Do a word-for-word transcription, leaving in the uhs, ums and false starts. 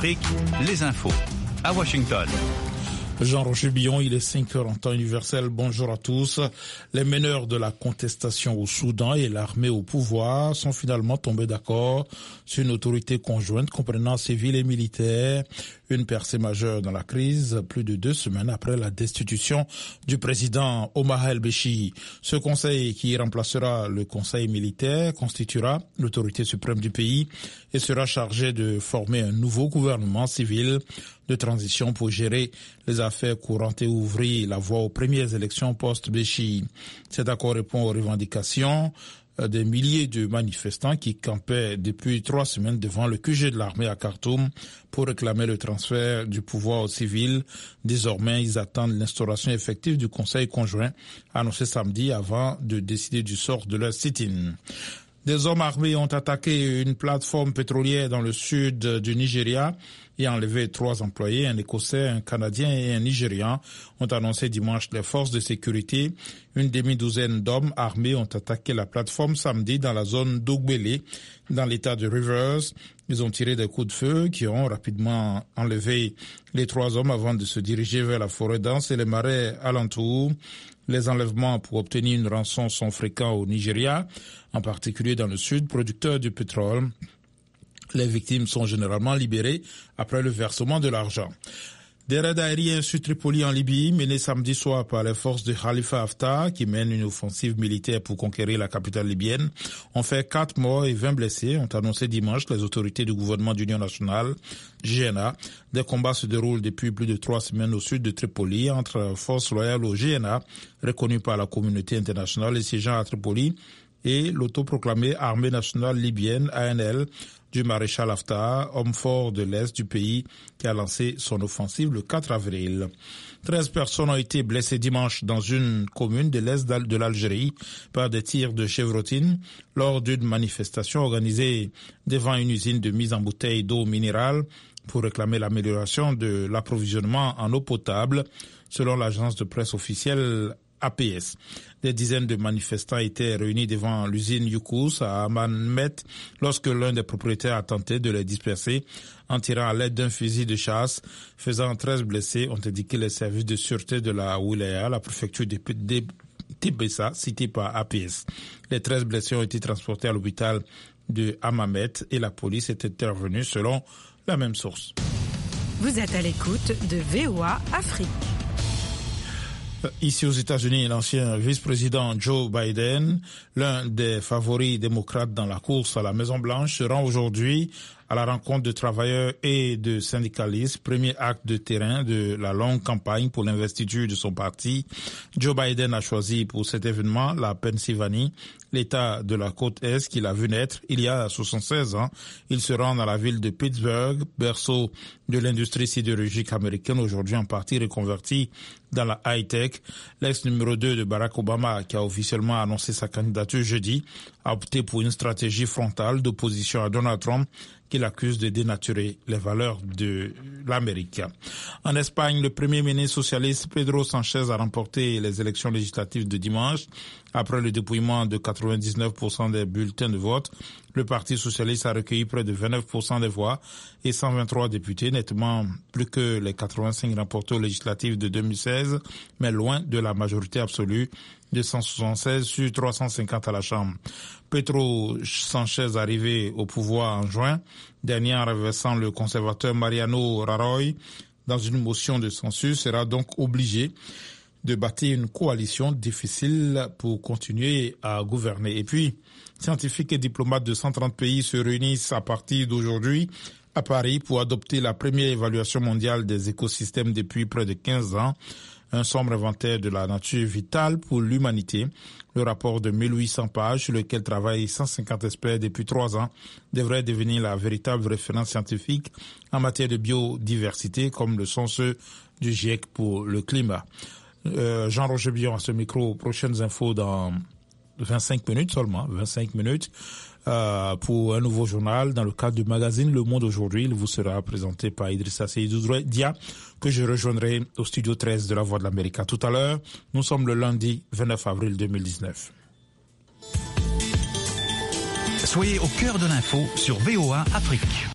Afrique, les infos à Washington. Jean-Roger Billon, il est cinq heures en temps universel. Bonjour à tous. Les meneurs de la contestation au Soudan et l'armée au pouvoir sont finalement tombés d'accord sur une autorité conjointe comprenant civils et militaires. Une percée majeure dans la crise, plus de deux semaines après la destitution du président Omar el-Béchir. Ce conseil qui remplacera le conseil militaire constituera l'autorité suprême du pays et sera chargé de former un nouveau gouvernement civil de transition pour gérer les affaires courantes et ouvrir la voie aux premières élections post-Béchir. Cet accord répond aux revendications des milliers de manifestants qui campaient depuis trois semaines devant le Q G de l'armée à Khartoum pour réclamer le transfert du pouvoir aux civils. Désormais, ils attendent l'instauration effective du Conseil conjoint annoncé samedi avant de décider du sort de leur sit-in. Des hommes armés ont attaqué une plateforme pétrolière dans le sud du Nigeria et enlevé trois employés, un Écossais, un Canadien et un Nigérian, ont annoncé dimanche les forces de sécurité. Une demi-douzaine d'hommes armés ont attaqué la plateforme samedi dans la zone d'Ogbele, dans l'état de Rivers. Ils ont tiré des coups de feu qui ont rapidement enlevé les trois hommes avant de se diriger vers la forêt dense et les marais alentours. Les enlèvements pour obtenir une rançon sont fréquents au Nigeria, en particulier dans le sud, producteur du pétrole. Les victimes sont généralement libérées après le versement de l'argent. Des raids aériens sur Tripoli en Libye, menés samedi soir par les forces de Khalifa Haftar, qui mènent une offensive militaire pour conquérir la capitale libyenne, ont fait quatre morts et vingt blessés, ont annoncé dimanche les autorités du gouvernement d'union nationale, G N A. Des combats se déroulent depuis plus de trois semaines au sud de Tripoli entre forces loyales au G N A, reconnues par la communauté internationale et siégeant à Tripoli, et l'autoproclamée armée nationale libyenne, A N L, du maréchal Haftar, homme fort de l'Est du pays, qui a lancé son offensive le quatre avril. Treize personnes ont été blessées dimanche dans une commune de l'Est de l'Algérie par des tirs de chevrotine lors d'une manifestation organisée devant une usine de mise en bouteille d'eau minérale pour réclamer l'amélioration de l'approvisionnement en eau potable, selon l'agence de presse officielle A P S. Des dizaines de manifestants étaient réunis devant l'usine Youkous à Amman-Met lorsque l'un des propriétaires a tenté de les disperser en tirant à l'aide d'un fusil de chasse, faisant treize blessés, ont indiqué les services de sûreté de la Wilaya, la préfecture de Tébessa, citée par A P S. Les treize blessés ont été transportés à l'hôpital de Hammamet et la police est intervenue selon la même source. Vous êtes à l'écoute de V O A Afrique. Ici aux États-Unis, l'ancien vice-président Joe Biden, l'un des favoris démocrates dans la course à la Maison-Blanche, se rend aujourd'hui à la rencontre de travailleurs et de syndicalistes, premier acte de terrain de la longue campagne pour l'investiture de son parti. Joe Biden a choisi pour cet événement la Pennsylvanie, l'État de la côte Est qu'il a vu naître il y a soixante-seize ans. Il se rend dans la ville de Pittsburgh, berceau de l'industrie sidérurgique américaine, aujourd'hui en partie reconvertie dans la high-tech. L'ex numéro deux de Barack Obama, qui a officiellement annoncé sa candidature jeudi, a opté pour une stratégie frontale d'opposition à Donald Trump, qu'il accuse de dénaturer les valeurs de l'Amérique. En Espagne, le premier ministre socialiste Pedro Sánchez a remporté les élections législatives de dimanche. Après le dépouillement de quatre-vingt-dix-neuf pour cent des bulletins de vote, le Parti socialiste a recueilli près de vingt-neuf pour cent des voix et cent vingt-trois députés, nettement plus que les quatre-vingt-cinq remportés aux législatives de deux mille seize, mais loin de la majorité absolue de cent soixante-seize sur trois cent cinquante à la Chambre. Pedro Sánchez, arrivé au pouvoir en juin dernier en renversant le conservateur Mariano Rajoy dans une motion de censure, sera donc obligé de bâtir une coalition difficile pour continuer à gouverner. Et puis, scientifiques et diplomates de cent trente pays se réunissent à partir d'aujourd'hui à Paris pour adopter la première évaluation mondiale des écosystèmes depuis près de quinze ans. Un sombre inventaire de la nature vitale pour l'humanité. Le rapport de mille huit cents pages sur lequel travaillent cent cinquante experts depuis trois ans devrait devenir la véritable référence scientifique en matière de biodiversité, comme le sont ceux du GIEC pour le climat. Euh, Jean-Roger Billon à ce micro. Prochaines infos dans vingt-cinq minutes seulement, vingt-cinq minutes. Euh, pour un nouveau journal dans le cadre du magazine Le Monde Aujourd'hui. Il vous sera présenté par Idrissa Seydou Dia, que je rejoindrai au studio treize de La Voix de l'Amérique. À tout à l'heure, nous sommes le lundi vingt-neuf avril deux mille dix-neuf. Soyez au cœur de l'info sur V O A Afrique.